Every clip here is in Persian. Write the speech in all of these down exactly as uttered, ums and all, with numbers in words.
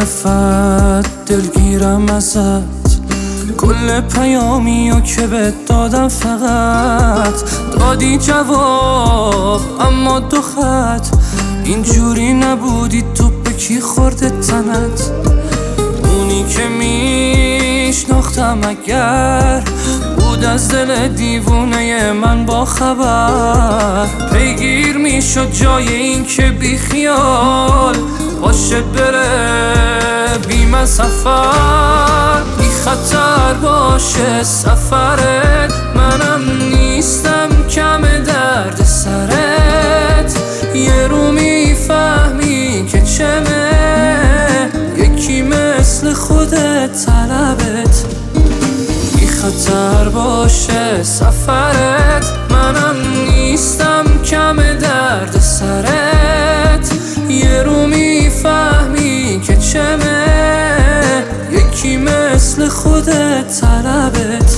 معرفت دلگیرم ازت، کل پیامیو که بهت دادم فقط دادی جواب اما دو خط. اینجوری نبودی تو به کی خورده تنت، اونی که میشناختم اگر بود از دل دیوونه من با خبر پیگیر میشد جای این که بی خیال باشه بره بی من سفر، بی خطر باشه سفرت. منم نیستم کم درد سرت، یه رو میفهمی که چمه یکی مثل خودت طلبت. بی خطر باشه سفرت، منم نیستم کم درد سرت، یه رو میفهمی که چمه یکی مثل خودت طلبت.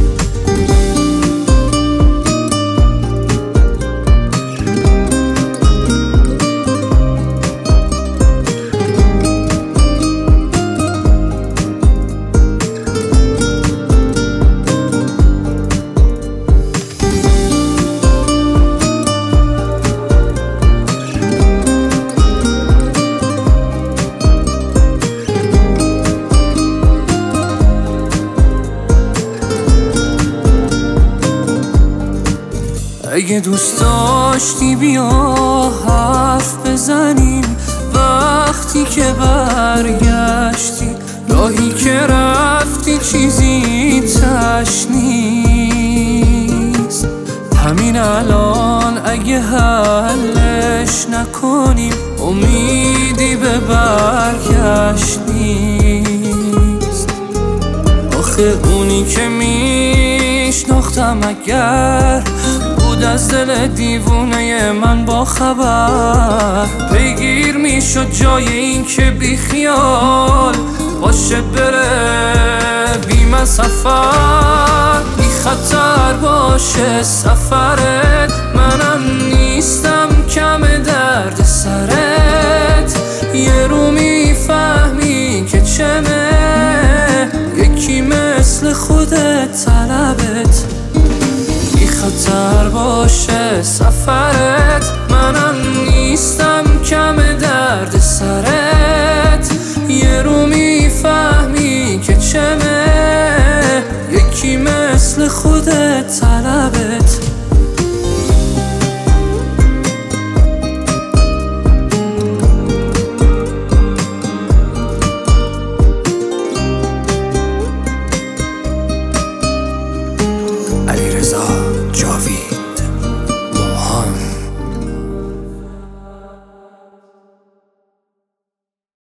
اگه دوست داشتی بیا حرف بزنیم وقتی که برگشتی، راهی که رفتی چیزی تش نیست. همین الان اگه حلش نکنیم امیدی به برگشت نیست. آخه اونی که میشناختم اگر بود از دل دیوونه من با خبر پیگیر میشد جای این که بی خیال باشه بره بی من سفر، بی خطر باشه سفرت. منم نیستم کم درد سرت، یه رو میفهمی که چمه یکی مثل خودت طلبت. بی خطر باشه سفر